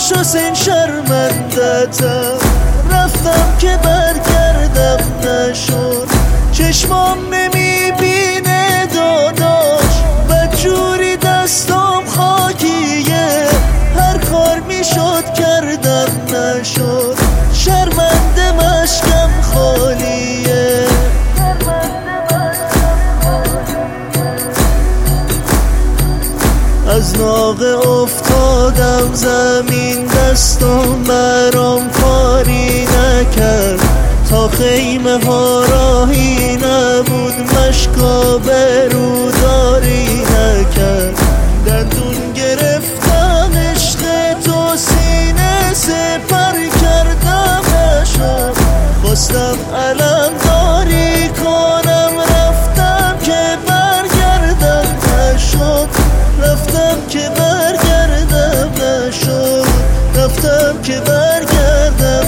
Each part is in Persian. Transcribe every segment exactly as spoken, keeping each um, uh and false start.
داداش حسین شرمندتم، رفتم که برگردم نشد، چشمام نمیبینه داداش، بدجوری دستام خاکیه، هر کار میشد کردم نشد، شرمنده مشکم خالیه. از ناقه افتادم زمین، دستم برام کاری نکرد، تا خیمه ها راهی نبود، مشکا بروداری نکرد، دندون گرفتم عشق تو سینه سپر کردم نشد، خواستم علم داری کنم، رفتم که برگردم نشد، رفتم که برگردم نشد، رفتم که برگردم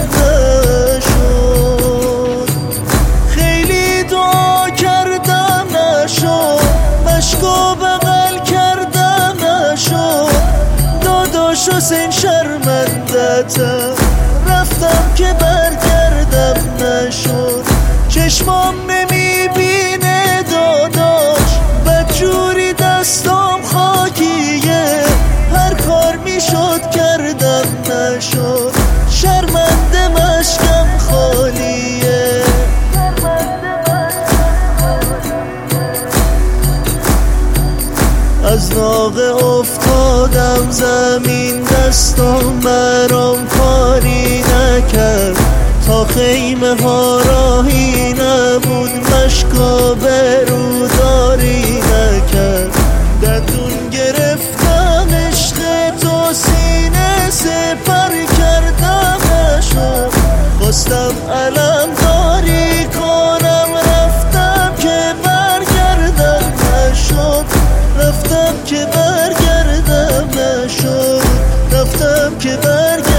نشد. خیلی دعا کردم نشد، مشکو بغل کردم نشد، داداش حسین شرمندتم، رفتم که برگردم نشد، چشمام نمیبینه داداش، بدجوری دستام خاکیه، هر کار میشد کردم نشد، شرمنده مشکم خالیه. از ناقه افتادم زمین، دستم برام کاری نکرد، تا خیمه ها راهی نبود، مشکا بروداری نکرد، دندون گرفتم عشق تو سینه سپر کردم نشد، خواستم علم داری کنم، رفتم که برگردم نشد، رفتم که برگردم نشد، رفتم که برگردم